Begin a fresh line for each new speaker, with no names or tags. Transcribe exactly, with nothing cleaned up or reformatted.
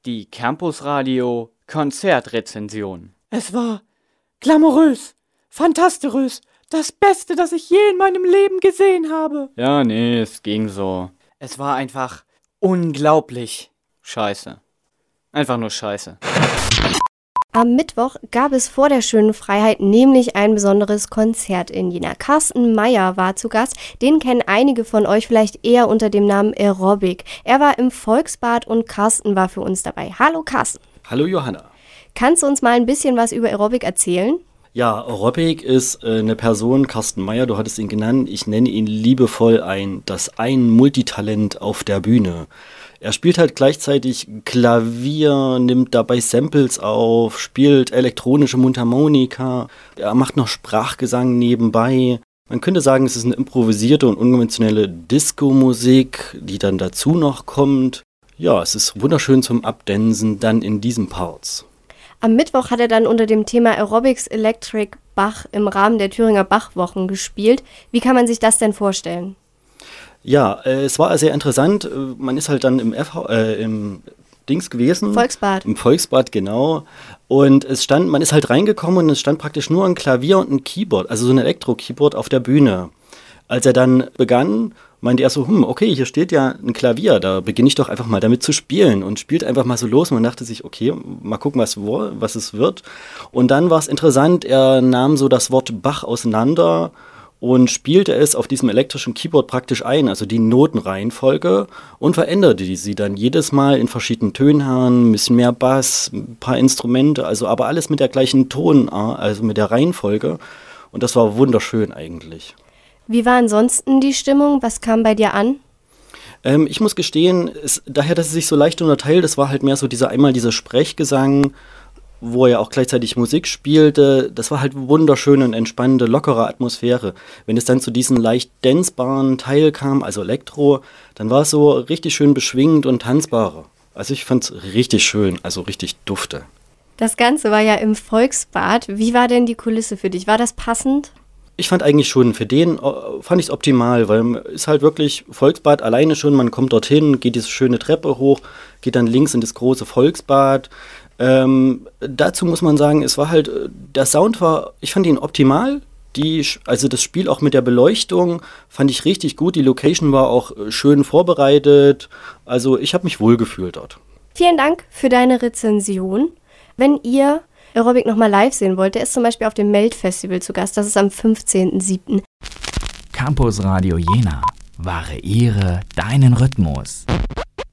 Die Campusradio Konzertrezension.
Es war glamourös, fantastisch, das Beste, das ich je in meinem Leben gesehen habe.
Ja, nee, es ging so. Es war einfach unglaublich scheiße. Einfach nur scheiße.
Am Mittwoch gab es vor der Schönen Freiheit nämlich ein besonderes Konzert in Jena. Carsten Meyer war zu Gast. Den kennen einige von euch vielleicht eher unter dem Namen Aerobic. Er war im Volksbad und Carsten war für uns dabei. Hallo Carsten.
Hallo Johanna.
Kannst du uns mal ein bisschen was über Aerobic erzählen?
Ja, Aerobic ist äh, eine Person, Carsten Meyer, du hattest ihn genannt. Ich nenne ihn liebevoll ein, das ein Multitalent auf der Bühne. Er spielt halt gleichzeitig Klavier, nimmt dabei Samples auf, spielt elektronische Mundharmonika, er macht noch Sprachgesang nebenbei. Man könnte sagen, es ist eine improvisierte und unkonventionelle Disco-Musik, die dann dazu noch kommt. Ja, es ist wunderschön zum Abdansen dann in diesen Parts.
Am Mittwoch hat er dann unter dem Thema Aerobics Electric Bach im Rahmen der Thüringer Bachwochen gespielt. Wie kann man sich das denn vorstellen?
Ja, äh, es war sehr interessant. Man ist halt dann im, F H, äh, im Dings gewesen.
Volksbad.
Im Volksbad, genau. Und es stand, man ist halt reingekommen und es stand praktisch nur ein Klavier und ein Keyboard, also so ein Elektro-Keyboard auf der Bühne. Als er dann begann, meinte er so, hm, okay, hier steht ja ein Klavier, da beginne ich doch einfach mal damit zu spielen und spielt einfach mal so los. Und man dachte sich, okay, mal gucken, was, was es wird. Und dann war es interessant, er nahm so das Wort Bach auseinander und spielte es auf diesem elektrischen Keyboard praktisch ein, also die Notenreihenfolge, und veränderte die sie dann jedes Mal in verschiedenen Tönherren, ein bisschen mehr Bass, ein paar Instrumente, also aber alles mit der gleichen Ton, also mit der Reihenfolge. Und das war wunderschön eigentlich.
Wie war ansonsten die Stimmung? Was kam bei dir an?
Ähm, ich muss gestehen, es, daher, dass es sich so leicht unterteilt, es war halt mehr so dieser einmal dieser Sprechgesang, wo er auch gleichzeitig Musik spielte. Das war halt wunderschöne und entspannende, lockere Atmosphäre. Wenn es dann zu diesem leicht dancebaren Teil kam, also Elektro, dann war es so richtig schön beschwingend und tanzbar. Also ich fand es richtig schön, also richtig dufte.
Das Ganze war ja im Volksbad. Wie war denn die Kulisse für dich? War das passend?
Ich fand eigentlich schon, für den fand ich es optimal, weil es ist halt wirklich Volksbad alleine schon, man kommt dorthin, geht diese schöne Treppe hoch, geht dann links in das große Volksbad. Ähm, dazu muss man sagen, es war halt, der Sound war, ich fand ihn optimal, die, also das Spiel auch mit der Beleuchtung fand ich richtig gut, die Location war auch schön vorbereitet, also ich habe mich wohlgefühlt dort.
Vielen Dank für deine Rezension. Wenn ihr Aerobic nochmal live sehen wollt, der ist zum Beispiel auf dem Melt-Festival zu Gast, das ist am fünfzehnten siebten
Campus Radio Jena, variiere deinen Rhythmus.